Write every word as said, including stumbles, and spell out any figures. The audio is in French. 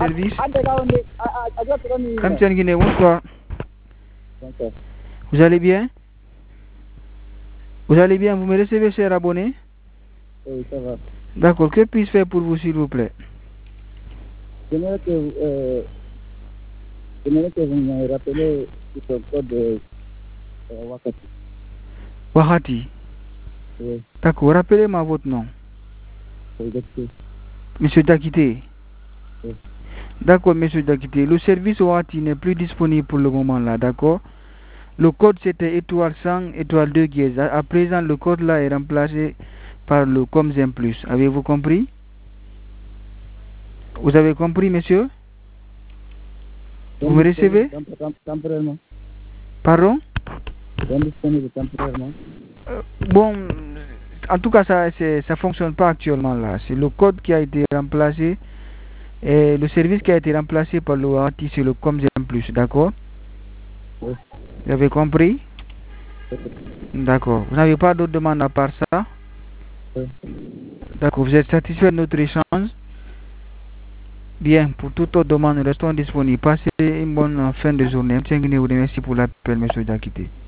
service. Kamtian Guinée, bonsoir. Vous allez bien? Vous allez bien? Vous me recevez, cher abonné? Oui, ça va. D'accord, que puis-je faire pour vous, s'il vous plaît? J'aimerais que, euh, j'aimerais que vous me rappeliez le code de euh, Wakati. Wakati? Oui. D'accord, rappelez-moi votre nom. Oui, Dakité. Monsieur Dakité? Oui. D'accord, monsieur Dakité. Le service Wakati n'est plus disponible pour le moment là, d'accord? Le code c'était étoile cent, étoile deux dièse. À présent, le code là est remplacé par le Comzen Plus. Avez-vous compris? Vous avez compris, monsieur? Vous me recevez? Temporairement. Pardon? Disponible temporairement. Euh, bon, en tout cas, ça ne fonctionne pas actuellement là. C'est le code qui a été remplacé. Et le service qui a été remplacé par le Wakati, c'est le Comzen Plus, d'accord? Oui. Vous avez compris? Oui. D'accord. Vous n'avez pas d'autres demandes à part ça? Oui. D'accord. Vous êtes satisfait de notre échange? Bien. Pour toute autre demande, nous restons disponibles. Passez une bonne fin de journée. Merci pour l'appel, monsieur Dakité.